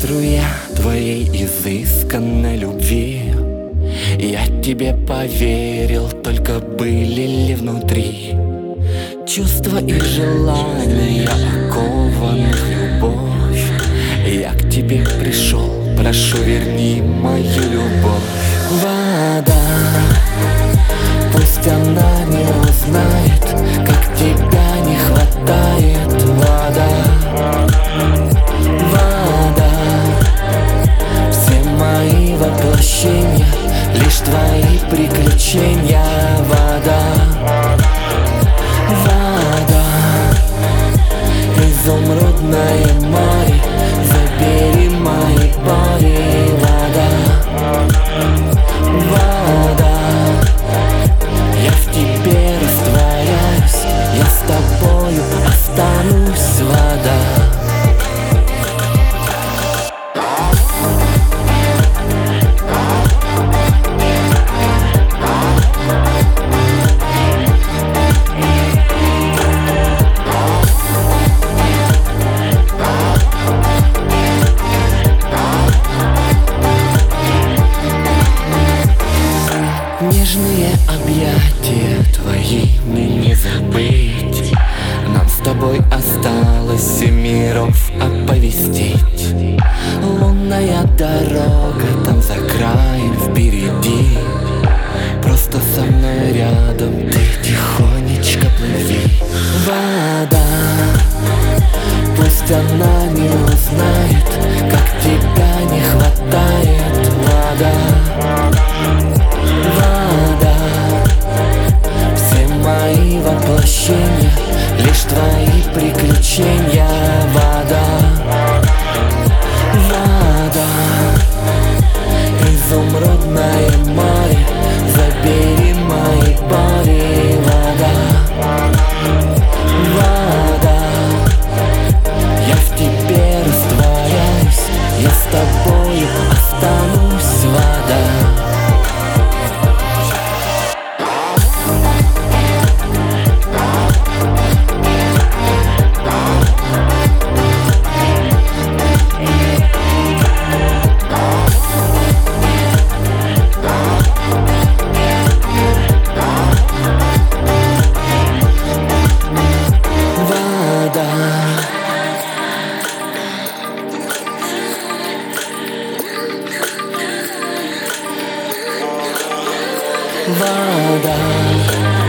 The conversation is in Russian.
струя твоей изысканной любви. Я тебе поверил, только были ли внутри чувства и желания, окованных любовь. Я к тебе пришел, прошу, верни мою любовь. Вода, пусть она не узнает, как тебя не хватает. Вода, вода, все мои воплощения, лишь твои приключения. Вода, вода, изумрудное море, забери мои боли. Вода, вода, я в тебе растворяюсь, я с тобою останусь. Вода. Нежные объятия твои мне не забыть. Нам с тобой осталось 7 миров оповестить. Лунная дорога там за краем впереди. Просто со мной рядом ты тихонечко плыви. Вода, пусть она не узнает, как тебя не хватает. Вода, вода, все мои воплощения, лишь твои приключения. Вода, вода, изумрудное море, забери мои боли. Вода, вода, я в тебе растворяюсь, я с тобою останусь. Вода. Вода.